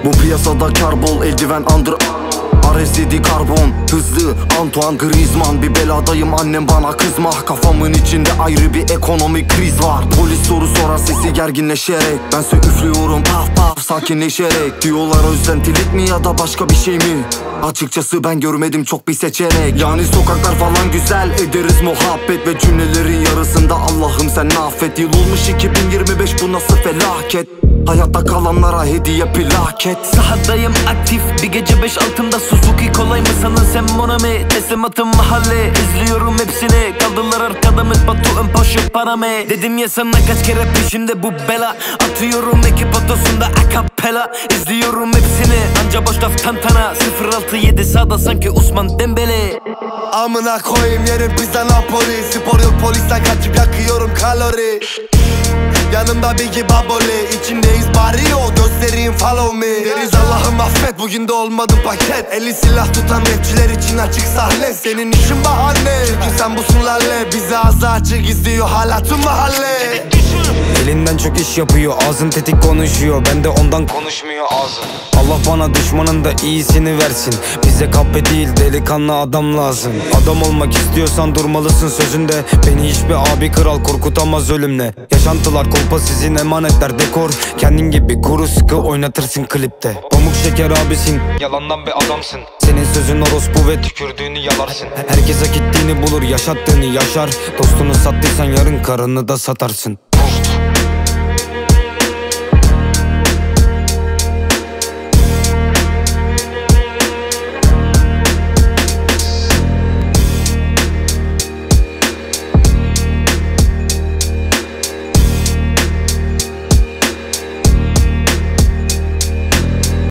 Bu piyasada kar bol, eldiven under RS7 karbon, hızlı Antoine Griezmann. Bir beladayım, annem bana kızma. Kafamın içinde ayrı bir ekonomik kriz var. Polis soru sorar, sesi gerginleşerek. Bense üflüyorum paf paf sakinleşerek. Diyorlar özentilik mi ya da başka bir şey mi? Açıkçası ben görmedim çok bir seçenek. Yani sokaklar falan güzel, ederiz muhabbet. Ve cümlelerin yarısında Allah'ım sen affet. Yıl olmuş 2025, bu nasıl felaket. Hayatta kalanlara hediye plaket. Sahadayım aktif, bir gece 5 altında Suzuki kolay mı sanın sen Monami? Teslimatım mahalle, izliyorum hepsini. Kaldılar arkada Batu ön poşu parame. Dedim ya sana kaç kere peşimde bu bela. Atıyorum ekip otosunda akapela. İzliyorum hepsini, anca boş laf tantana. 067 sağda sanki Osman Dembele. Amına koyayım yerim pizza Napoli. Spor yok polisten kaçıp yakıyorum kalori. Yanımda Biggie Baboli, içindeyiz Barrio, göstereyim follow me. Deriz Allah'ım affet, bugün de olmadım paket. Eli silah tutan rapçiler için açık sahne. Senin için bahane, çünkü sen busun lalle. Bizi ağzı açık izliyor hala tüm mahalle. Elinden çok iş yapıyor, ağzın tetik konuşuyor. Ben de ondan konuşmuyor ağzın. Allah bana düşmanın da iyisini versin. Bize kahpe değil delikanlı adam lazım. Adam olmak istiyorsan durmalısın sözünde. Beni hiçbir abi kral korkutamaz ölümle. Yaşantılar kolpa, sizin emanetler dekor. Kendin gibi kuru sıkı oynatırsın klipte. Pamuk şeker abisin, yalandan bir adamsın. Senin sözün orospu ve tükürdüğünü yalarsın. Herkes hak ettiğini bulur, yaşattığını yaşar. Dostunu sattıysan yarın karını da satarsın.